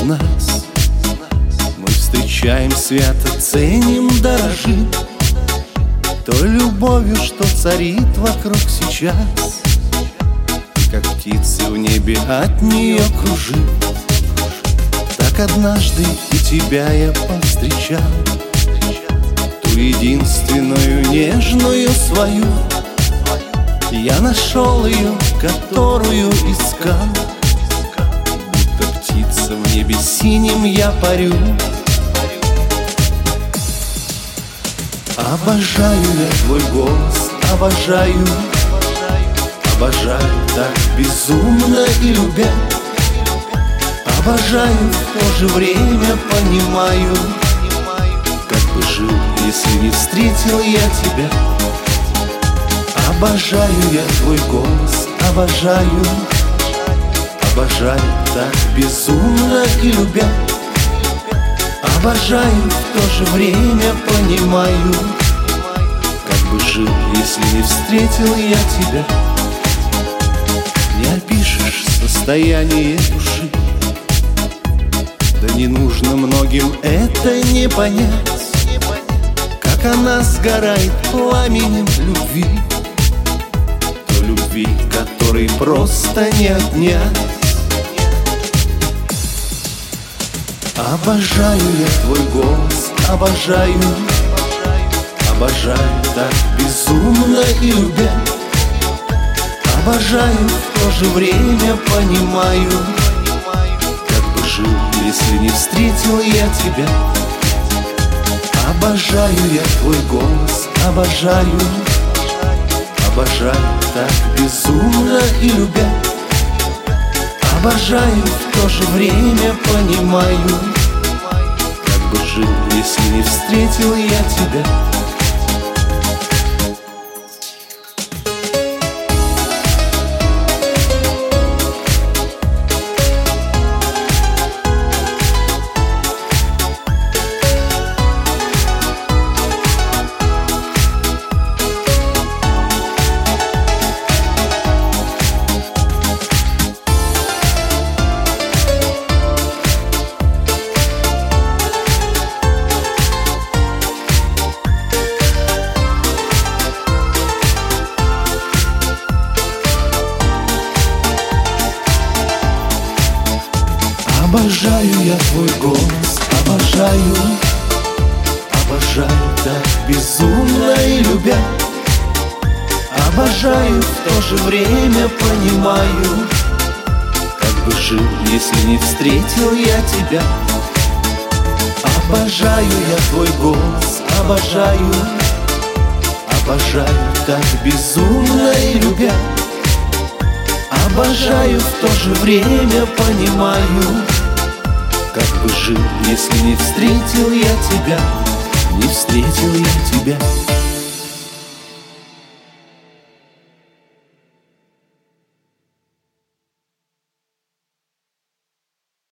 нас. Мы встречаем свято, ценим, дорожим той любовью, что царит вокруг сейчас. И как птицы в небе от нее кружим. Так однажды и тебя я повстречал, ту единственную нежную свою. Я нашел ее, которую искал. Будто птица в небе синим я парю. Обожаю я твой голос, обожаю. Обожаю так безумно и любя. Обожаю, в то же время понимаю, как бы жил, если не встретил я тебя. Обожаю я твой голос, обожаю. Обожаю так безумно и любя. Обожаю, в то же время понимаю, как бы жил, если не встретил я тебя. Не опишешь состояние души, да не нужно многим это не понять, как она сгорает пламенем любви, той любви, которой просто не отнять. Обожаю я твой голос, обожаю. Обожаю так безумно и любя. Обожаю, в то же время понимаю, как бы жил, если не встретил я тебя. Обожаю я твой голос, обожаю. Обожаю так безумно и любя. Обожаю, в то же время понимаю, как бы жил, если не встретил я тебя. Обожаю я твой голос, обожаю. Обожаю так безумно и любя. Обожаю, в то же время понимаю, как бы жил, если не встретил я тебя. Обожаю я твой голос, обожаю. Обожаю так безумно и любя. Обожаю, в то же время понимаю, как бы жил, если не встретил я тебя. Не встретил я тебя.